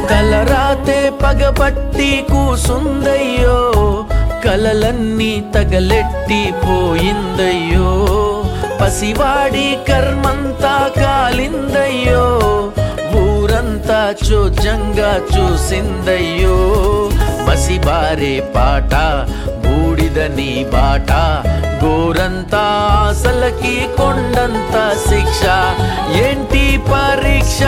తలరాతే పగపట్టి కూసుందయ్యో, కలలన్నీ తగలెట్టి పోయిందయ్యో, పసివాడి కర్మంతా కాలిందయ్యో, ఊరంతా చోజంగా చూసిందయ్యో, మసిబారే పాట బూడిదని బాట, గోరంతా ఆశలకి కొండంత శిక్ష, ఏంటి పరీక్ష?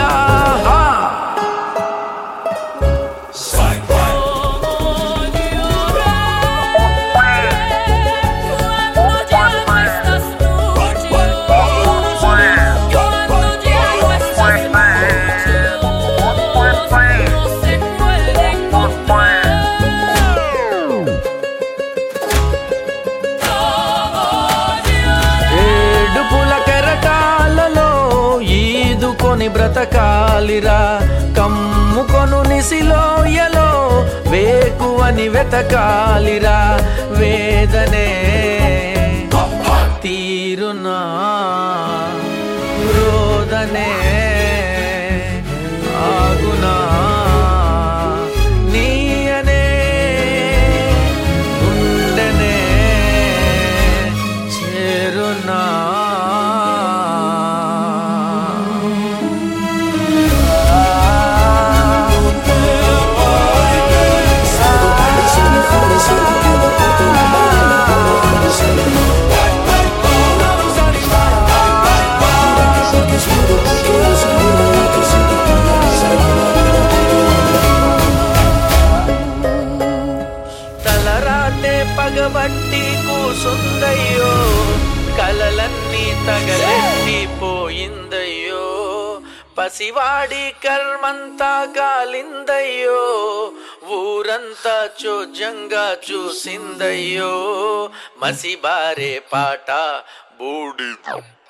కొని బ్రతకాలిరా, కమ్ముకొను నిసిలోయలో వేకువని వెతకాలిరా, వేదనే తీరునా రోదనే ఆగునా, నీయనే గుండెనే చేరునా. తలరాతే పగబట్టి కూసుందయ్యో, కలలన్నీ తగలెట్టి పోయిందయ్యో, పసివాడి కర్మంతా కాలిందయ్యో, ఊరంతా చోజంగా చూసిందయ్యో, మసిబారే పాట బూడి